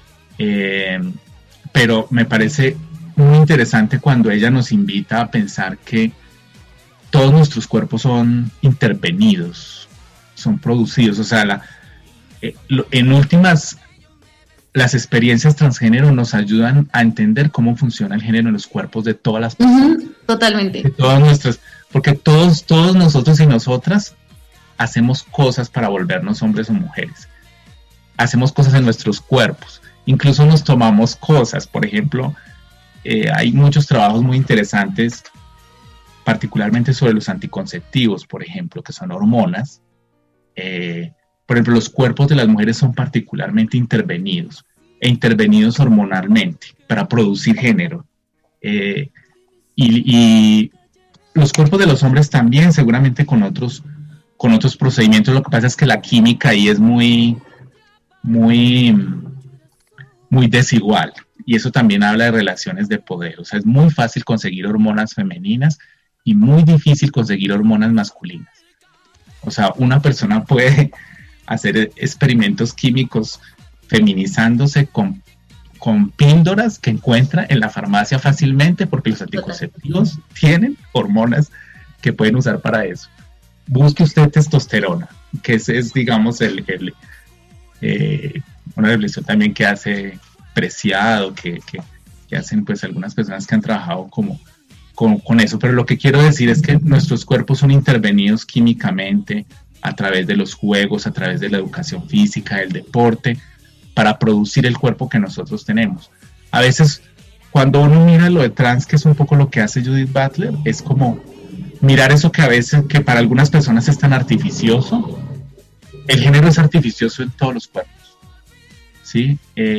Pero me parece muy interesante cuando ella nos invita a pensar que todos nuestros cuerpos son intervenidos, son producidos, o sea, en últimas las experiencias transgénero nos ayudan a entender cómo funciona el género en los cuerpos de todas las personas.
Totalmente.
De todas nuestras, porque todos nosotros y nosotras hacemos cosas para volvernos hombres o mujeres. Hacemos cosas en nuestros cuerpos. Incluso nos tomamos cosas. Por ejemplo, hay muchos trabajos muy interesantes, particularmente sobre los anticonceptivos, por ejemplo, que son hormonas. Por ejemplo, los cuerpos de las mujeres son particularmente intervenidos hormonalmente para producir género. Y los cuerpos de los hombres también, seguramente con otros procedimientos. Lo que pasa es que la química ahí es muy desigual. Y eso también habla de relaciones de poder. O sea, es muy fácil conseguir hormonas femeninas y muy difícil conseguir hormonas masculinas. O sea, una persona puede hacer experimentos químicos feminizándose con píldoras que encuentra en la farmacia fácilmente, porque los anticonceptivos tienen hormonas que pueden usar para eso. Busque usted testosterona, que ese es, digamos, una reflexión también que hace Preciado, que hacen pues algunas personas que han trabajado con eso. Pero lo que quiero decir es que nuestros cuerpos son intervenidos químicamente a través de los juegos, a través de la educación física, del deporte, para producir el cuerpo que nosotros tenemos. A veces, cuando uno mira lo de trans, que es un poco lo que hace Judith Butler, es como mirar eso que a veces, que para algunas personas es tan artificioso. El género es artificioso en todos los cuerpos, ¿sí?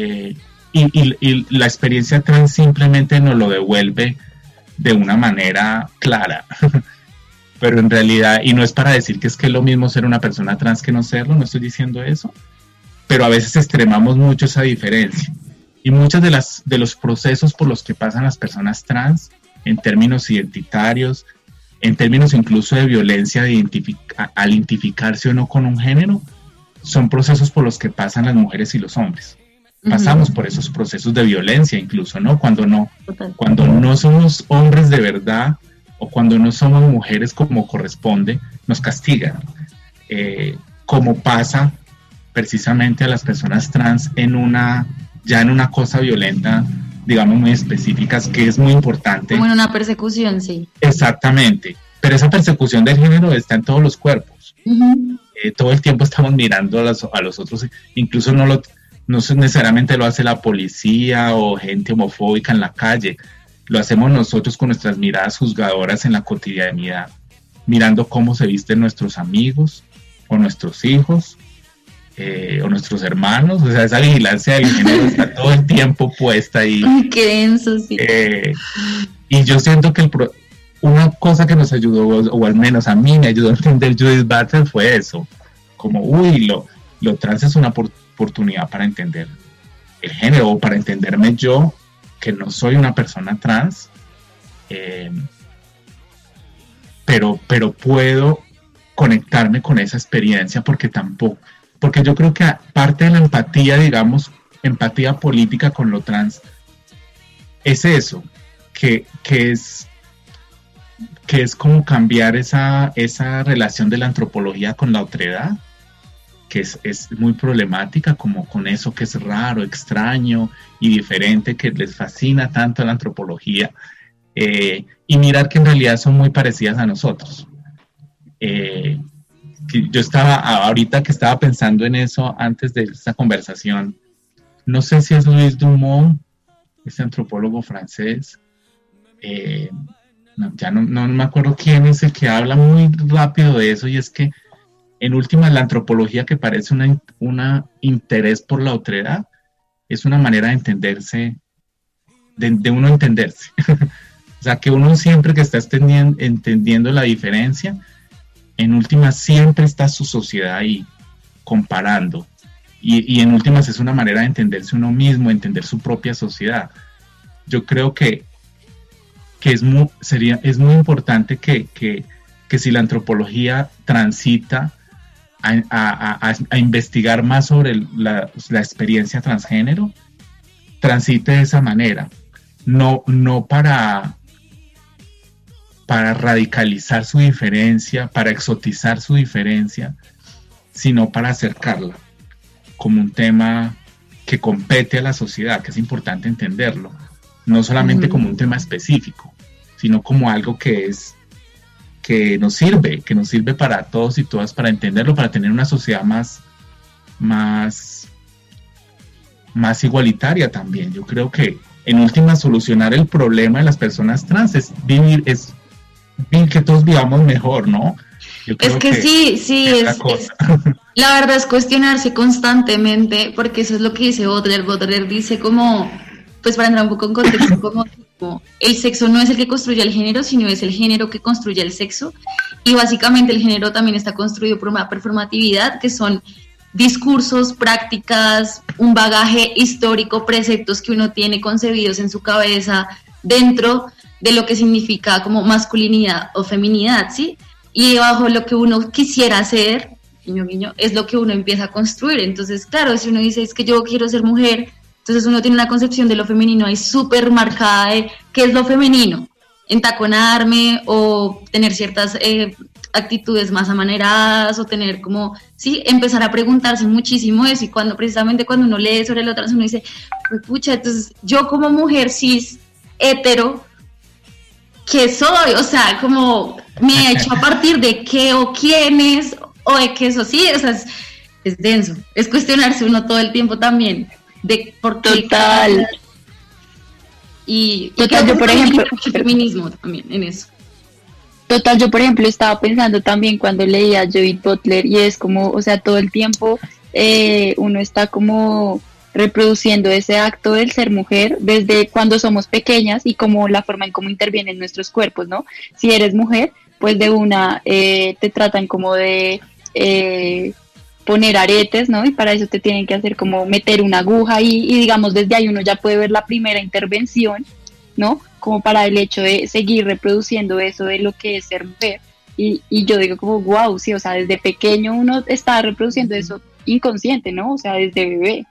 Y la experiencia trans simplemente nos lo devuelve de una manera clara. Pero en realidad, y no es para decir que es lo mismo ser una persona trans que no serlo, no estoy diciendo eso, pero a veces extremamos mucho esa diferencia. Y muchos de los procesos por los que pasan las personas trans, en términos identitarios, en términos incluso de violencia al identificarse o no con un género, son procesos por los que pasan las mujeres y los hombres. Pasamos por esos procesos de violencia incluso, ¿no? Cuando no somos hombres de verdad, o cuando no somos mujeres como corresponde, nos castigan, como pasa precisamente a las personas trans en una cosa violenta, digamos, muy específica, que es muy importante.
Como en una persecución, sí. Exactamente,
pero esa persecución del género está en todos los cuerpos. Todo el tiempo estamos mirando a los otros, incluso no necesariamente lo hace la policía o gente homofóbica en la calle. Lo hacemos nosotros con nuestras miradas juzgadoras en la cotidianidad, mirando cómo se visten nuestros amigos o nuestros hijos o nuestros hermanos. O sea, esa vigilancia del género está todo el tiempo puesta ahí.
Ay, qué denso, sí.
Y yo siento que una cosa que nos ayudó, o al menos a mí me ayudó a entender Judith Butler, fue eso. Como, lo trans es una oportunidad para entender el género, o para entenderme yo, que no soy una persona trans, pero puedo conectarme con esa experiencia, porque yo creo que parte de la empatía, digamos, empatía política con lo trans, es eso, que es como cambiar esa relación de la antropología con la otredad, que es muy problemática, como con eso que es raro, extraño y diferente, que les fascina tanto a la antropología, y mirar que en realidad son muy parecidas a nosotros. Yo ahorita que estaba pensando en eso antes de esta conversación, no sé si es Louis Dumont, ese antropólogo francés, no me acuerdo quién es el que habla muy rápido de eso, y es que en última, la antropología, que parece un interés por la otredad, es una manera de entenderse, de uno entenderse. O sea, que uno siempre que está entendiendo la diferencia, en últimas siempre está su sociedad ahí, comparando. Y en últimas es una manera de entenderse uno mismo, entender su propia sociedad. Yo creo que es muy importante que si la antropología transita a investigar más sobre la experiencia transgénero, transite de esa manera, no para radicalizar su diferencia, para exotizar su diferencia, sino para acercarla como un tema que compete a la sociedad, que es importante entenderlo, no solamente como un tema específico, sino como algo que nos sirve para todos y todas, para entenderlo, para tener una sociedad más igualitaria también. Yo creo que en última solucionar el problema de las personas trans es vivir que todos vivamos mejor, ¿no?
Es que sí, la verdad es cuestionarse constantemente, porque eso es lo que dice Butler. Butler dice como, pues para entrar un poco en contexto, como el sexo no es el que construye el género, sino es el género que construye el sexo, y básicamente el género también está construido por una performatividad, que son discursos, prácticas, un bagaje histórico, preceptos que uno tiene concebidos en su cabeza dentro de lo que significa como masculinidad o feminidad, ¿sí? Y bajo lo que uno quisiera hacer, guiño, guiño, es lo que uno empieza a construir. Entonces, claro, si uno dice, es que yo quiero ser mujer, entonces uno tiene una concepción de lo femenino ahí súper marcada de qué es lo femenino, entaconarme o tener ciertas actitudes más amaneradas o tener como, sí, empezar a preguntarse muchísimo eso. Y precisamente cuando uno lee sobre lo trans, uno dice, pues pucha, entonces yo como mujer cis, hetero, ¿qué soy? O sea, como me he hecho a partir de qué o quiénes o de qué eso, sí, o sea, es denso, es cuestionarse uno todo el tiempo también de por qué.
Total.
Y
total, yo por ejemplo,
el feminismo también en eso.
Total, yo por ejemplo estaba pensando también cuando leía a Judith Butler, y es como, o sea, todo el tiempo uno está como reproduciendo ese acto del ser mujer desde cuando somos pequeñas y como la forma en cómo intervienen nuestros cuerpos, ¿no? Si eres mujer, pues de una te tratan como de poner aretes, ¿no? Y para eso te tienen que hacer como meter una aguja y digamos desde ahí uno ya puede ver la primera intervención, ¿no? Como para el hecho de seguir reproduciendo eso de lo que es ser mujer. Y yo digo como, wow, sí, o sea, desde pequeño uno está reproduciendo eso inconsciente, ¿no? O sea, desde bebé.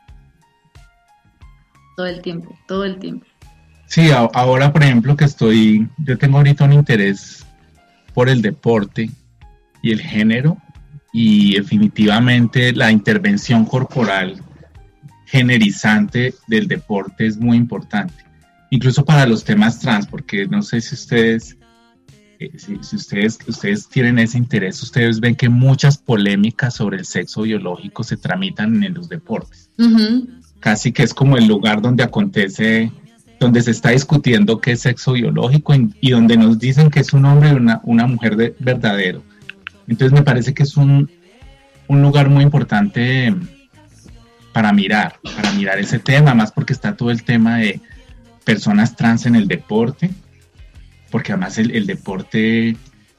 Todo el tiempo.
Sí, ahora por ejemplo yo tengo ahorita un interés por el deporte y el género, y definitivamente la intervención corporal generizante del deporte es muy importante, incluso para los temas trans, porque no sé si ustedes ustedes tienen ese interés, ustedes ven que muchas polémicas sobre el sexo biológico se tramitan en los deportes. Uh-huh. Casi que es como el lugar donde donde se está discutiendo qué es sexo biológico y donde nos dicen que es un hombre y una mujer verdadero. Entonces me parece que es un lugar muy importante para mirar ese tema, más porque está todo el tema de personas trans en el deporte, porque además el deporte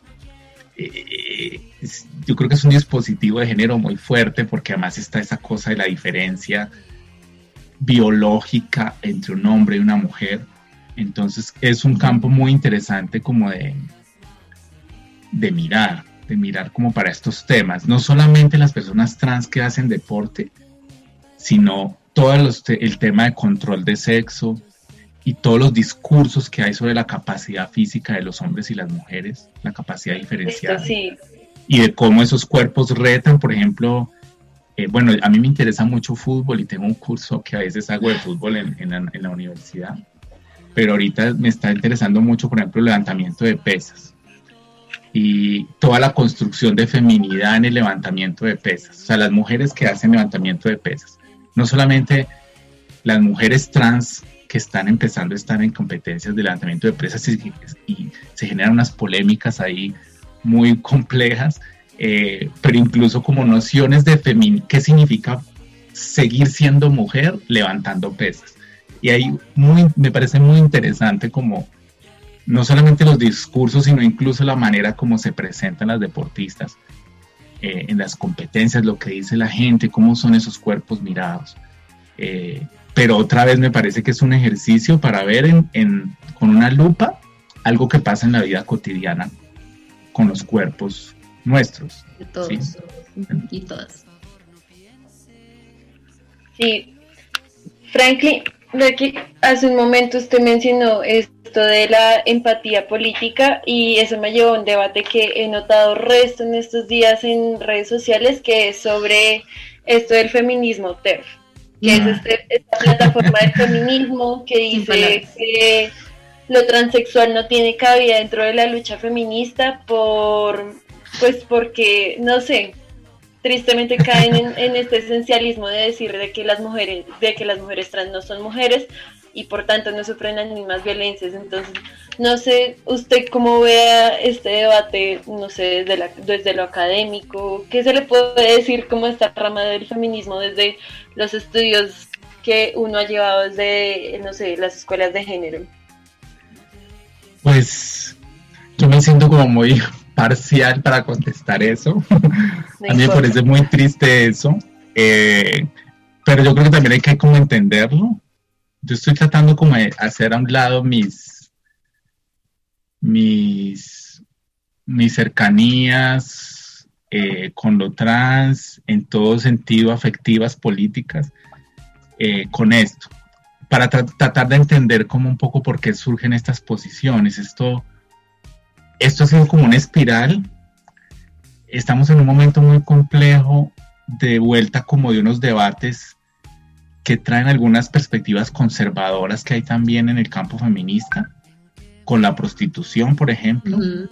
yo creo que es un dispositivo de género muy fuerte, porque además está esa cosa de la diferencia biológica entre un hombre y una mujer. Entonces es un campo muy interesante como de mirar como para estos temas, no solamente las personas trans que hacen deporte, sino todo el tema de control de sexo y todos los discursos que hay sobre la capacidad física de los hombres y las mujeres, la capacidad diferenciada.
Esto sí.
Y de cómo esos cuerpos retan, por ejemplo, bueno, a mí me interesa mucho fútbol y tengo un curso que a veces hago de fútbol en la universidad, pero ahorita me está interesando mucho, por ejemplo, el levantamiento de pesas y toda la construcción de feminidad en el levantamiento de pesas. O sea, las mujeres que hacen levantamiento de pesas, no solamente las mujeres trans que están empezando a estar en competencias de levantamiento de pesas y se generan unas polémicas ahí muy complejas, pero incluso como nociones de qué significa seguir siendo mujer levantando pesas. Y ahí me parece muy interesante como no solamente los discursos, sino incluso la manera como se presentan las deportistas en las competencias, lo que dice la gente, cómo son esos cuerpos mirados. Pero otra vez me parece que es un ejercicio para ver con una lupa algo que pasa en la vida cotidiana con los cuerpos nuestros.
De todos, ¿sí? Y todas.
Sí, Franklin, hace un momento usted mencionó esto de la empatía política y eso me llevó a un debate que he notado resto en estos días en redes sociales, que es sobre esto del feminismo TERF. que es esta plataforma del feminismo que dice que lo transexual no tiene cabida dentro de la lucha feminista porque, no sé, tristemente caen en este esencialismo de decir de que las mujeres trans no son mujeres y por tanto no sufren las mismas violencias. Entonces, no sé, usted cómo vea este debate, no sé, desde lo académico, ¿qué se le puede decir como esta rama del feminismo desde los estudios que uno ha llevado desde, no sé, las escuelas de género?
Pues yo me siento como muy parcial para contestar eso. A mí me parece muy triste eso, pero yo creo que también hay que como entenderlo. Yo estoy tratando como de hacer a un lado mis cercanías con lo trans, en todo sentido, afectivas, políticas, con esto, para tratar de entender como un poco por qué surgen estas posiciones. Esto ha sido como una espiral. Estamos en un momento muy complejo de vuelta como de unos debates que traen algunas perspectivas conservadoras que hay también en el campo feminista, con la prostitución, por ejemplo. Uh-huh.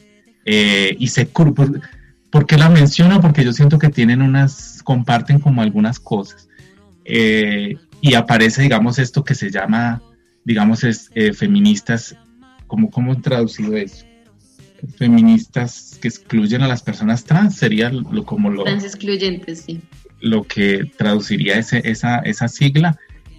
¿Por qué la menciono? Porque yo siento que comparten como algunas cosas. Y aparece, digamos, esto que se llama, digamos, feministas, ¿cómo he traducido eso? Feministas que excluyen a las personas trans, sería
trans excluyentes, sí.
Lo que traduciría esa sigla.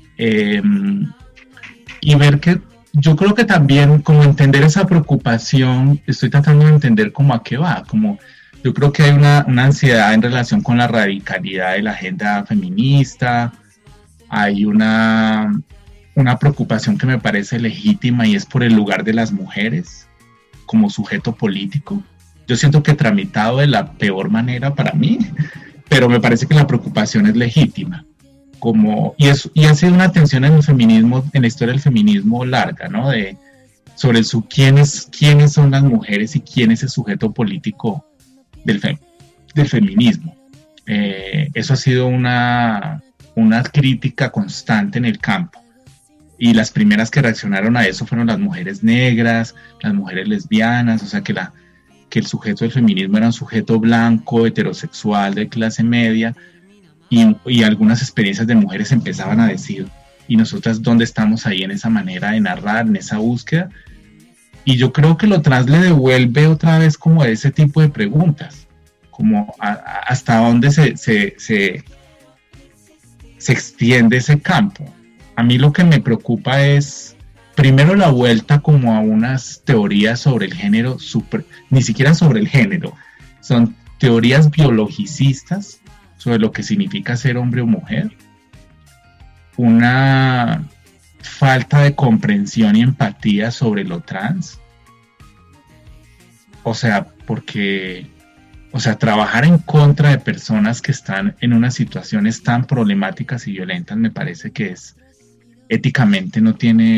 Y ver que yo creo que también como entender esa preocupación, estoy tratando de entender cómo a qué va, como yo creo que hay una ansiedad en relación con la radicalidad de la agenda feminista, hay una preocupación que me parece legítima y es por el lugar de las mujeres como sujeto político. Yo siento que he tramitado de la peor manera para mí, pero me parece que la preocupación es legítima. Y ha sido una tensión en el feminismo, en la historia del feminismo larga, ¿no? Sobre quiénes son las mujeres y quién es el sujeto político del feminismo. Eso ha sido una crítica constante en el campo. Y las primeras que reaccionaron a eso fueron las mujeres negras, las mujeres lesbianas, o sea que el sujeto del feminismo era un sujeto blanco, heterosexual, de clase media, y algunas experiencias de mujeres empezaban a decir, ¿y nosotras dónde estamos ahí en esa manera de narrar, en esa búsqueda? Y yo creo que lo trans le devuelve otra vez como ese tipo de preguntas, como hasta dónde se extiende ese campo. A mí lo que me preocupa es, primero, la vuelta como a unas teorías sobre el género, ni siquiera sobre el género, son teorías biologicistas sobre lo que significa ser hombre o mujer, una falta de comprensión y empatía sobre lo trans, trabajar en contra de personas que están en unas situaciones tan problemáticas y violentas me parece que es éticamente no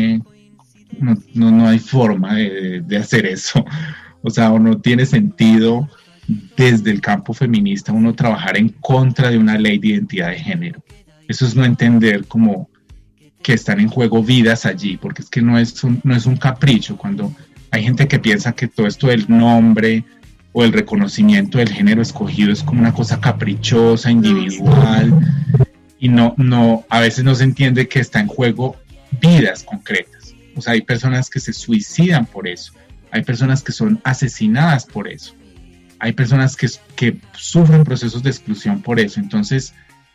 hay forma de hacer eso, o no tiene sentido desde el campo feminista uno trabajar en contra de una ley de identidad de género. Eso es no entender como que están en juego vidas allí, porque es que no es un capricho. Cuando hay gente que piensa que todo esto del nombre o el reconocimiento del género escogido es como una cosa caprichosa, individual, y a veces no se entiende que está en juego vidas concretas. O sea, hay personas que se suicidan por eso, hay personas que son asesinadas por eso, hay personas que sufren procesos de exclusión por eso. Entonces,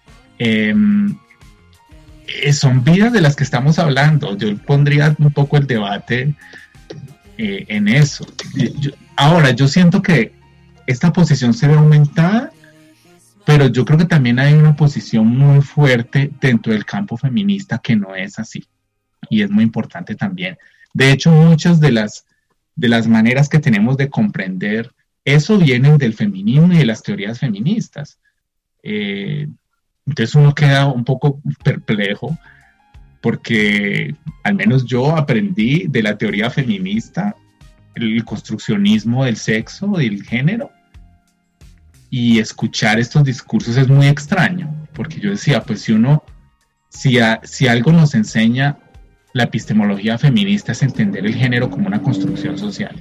son vidas de las que estamos hablando. Yo pondría un poco el debate en eso. Ahora, yo siento que esta posición se ve aumentada, pero yo creo que también hay una posición muy fuerte dentro del campo feminista que no es así. Y es muy importante también. De hecho, muchas de las maneras que tenemos de comprender eso vienen del feminismo y de las teorías feministas. Entonces uno queda un poco perplejo porque al menos yo aprendí de la teoría feminista el construccionismo del sexo, del género, y escuchar estos discursos es muy extraño, porque yo decía, pues si uno si algo nos enseña la epistemología feminista es entender el género como una construcción social.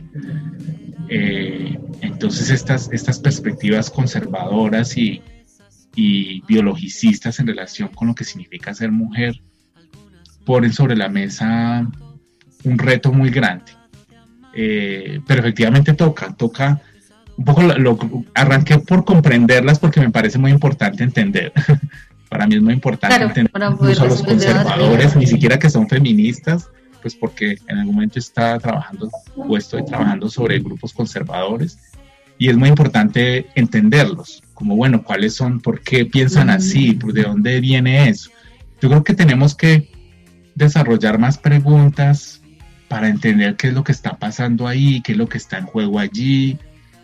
Entonces estas perspectivas conservadoras y biologicistas en relación con lo que significa ser mujer ponen sobre la mesa un reto muy grande. Pero efectivamente toca un poco, arranqué por comprenderlas porque me parece muy importante entender. Para mí es muy importante entender incluso a los conservadores, ni siquiera que son feministas, pues porque en algún momento estoy trabajando sobre grupos conservadores y es muy importante entenderlos, como bueno, cuáles son, por qué piensan así, de dónde viene eso. Yo creo que tenemos que desarrollar más preguntas para entender qué es lo que está pasando ahí, qué es lo que está en juego allí.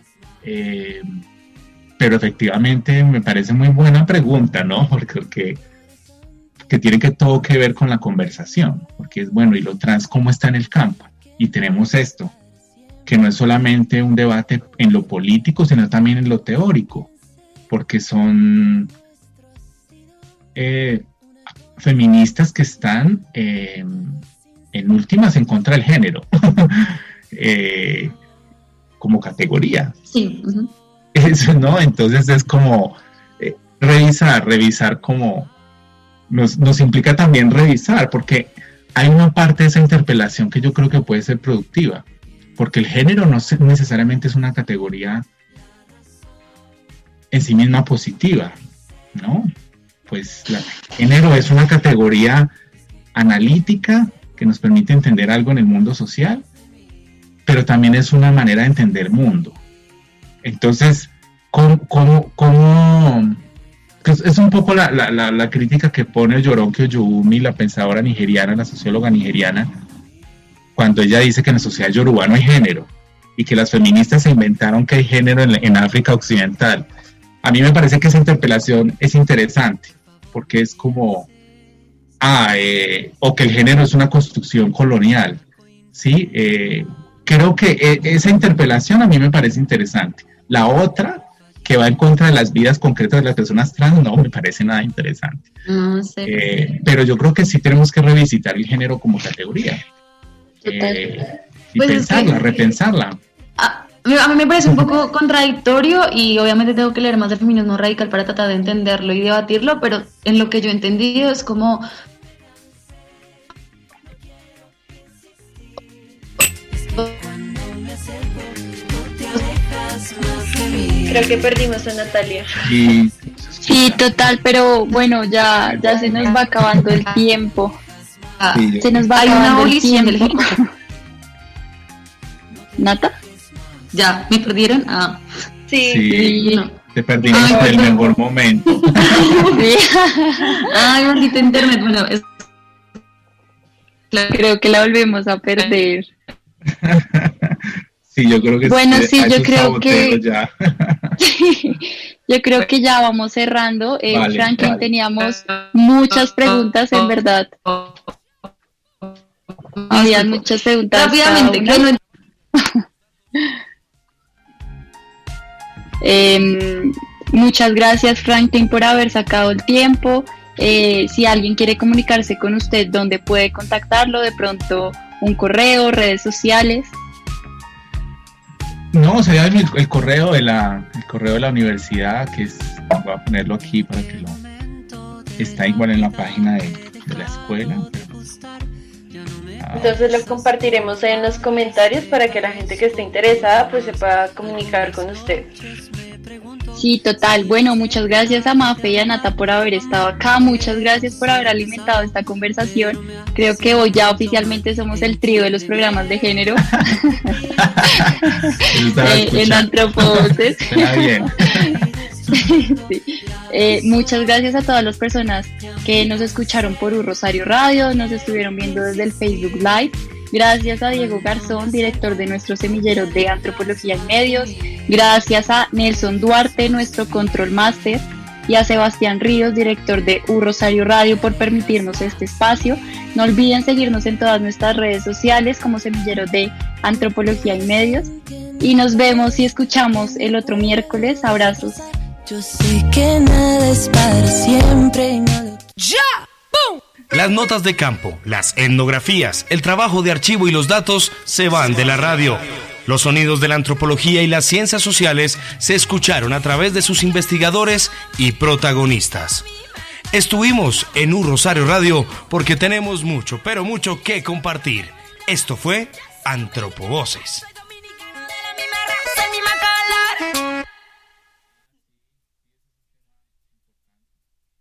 Pero efectivamente me parece muy buena pregunta, ¿no? Porque tiene todo que ver con la conversación, porque es bueno, y lo trans, ¿cómo está en el campo? Y tenemos esto, que no es solamente un debate en lo político, sino también en lo teórico, porque son feministas que están en últimas en contra del género, como categoría.
Sí. Uh-huh.
Eso, ¿no? Entonces es como revisar como nos implica también revisar, porque hay una parte de esa interpelación que yo creo que puede ser productiva, porque el género no necesariamente es una categoría en sí misma positiva, ¿no? Pues el género es una categoría analítica que nos permite entender algo en el mundo social, pero también es una manera de entender el mundo. Entonces, ¿cómo? Es un poco la crítica que pone Yoroki Oyumi, la pensadora nigeriana, la socióloga nigeriana, cuando ella dice que en la sociedad yoruba no hay género y que las feministas se inventaron que hay género en África Occidental. A mí me parece que esa interpelación es interesante, porque es como, o que el género es una construcción colonial, ¿sí? Creo que esa interpelación a mí me parece interesante. La otra, que va en contra de las vidas concretas de las personas trans, no me parece nada interesante.
No sé.
Pero yo creo que sí tenemos que revisitar el género como categoría. Y
pues
pensarla, repensarla.
A mí me parece un poco contradictorio y obviamente tengo que leer más del feminismo radical para tratar de entenderlo y debatirlo, pero en lo que yo he entendido es como...
Creo que perdimos a Natalia.
Sí, total, pero bueno, ya se nos va acabando el tiempo. Se nos va acabando el tiempo. ¿Nata?
¿Ya? ¿Me perdieron?
Sí.
No. Te perdimos el mejor momento.
Ay, maldito internet. Bueno,
creo que la volvemos a perder.
Sí, yo creo que
bueno, sí, yo creo que ya. Yo creo que ya vamos cerrando. Franklin, teníamos muchas preguntas, en verdad. Había muchas preguntas.
Rápidamente,
muchas gracias, Franklin, por haber sacado el tiempo. Si alguien quiere comunicarse con usted, ¿dónde puede contactarlo? De pronto, un correo, redes sociales.
No, sería el correo de la universidad, que es, voy a ponerlo aquí para que está igual en la página de la escuela.
Entonces lo compartiremos ahí en los comentarios para que la gente que esté interesada pues se pueda comunicar con usted.
Sí, total. Bueno, muchas gracias a Mafe y a Nata por haber estado acá. Muchas gracias por haber alimentado esta conversación. Creo que hoy ya oficialmente somos el trío de los programas de género en Antropovoces.
Bien.
Sí. Muchas gracias a todas las personas que nos escucharon por Rosario Radio, nos estuvieron viendo desde el Facebook Live. Gracias a Diego Garzón, director de nuestro semillero de Antropología y Medios. Gracias a Nelson Duarte, nuestro Control Master. Y a Sebastián Ríos, director de Rosario Radio, por permitirnos este espacio. No olviden seguirnos en todas nuestras redes sociales como Semillero de Antropología y Medios. Y nos vemos y escuchamos el otro miércoles. Abrazos.
Yo sé que nada es para siempre. ¡Ya! ¡Bum!
Las notas de campo, las etnografías, el trabajo de archivo y los datos se van de la radio. Los sonidos de la antropología y las ciencias sociales se escucharon a través de sus investigadores y protagonistas. Estuvimos en Un Rosario Radio porque tenemos mucho, pero mucho que compartir. Esto fue Antropovoces.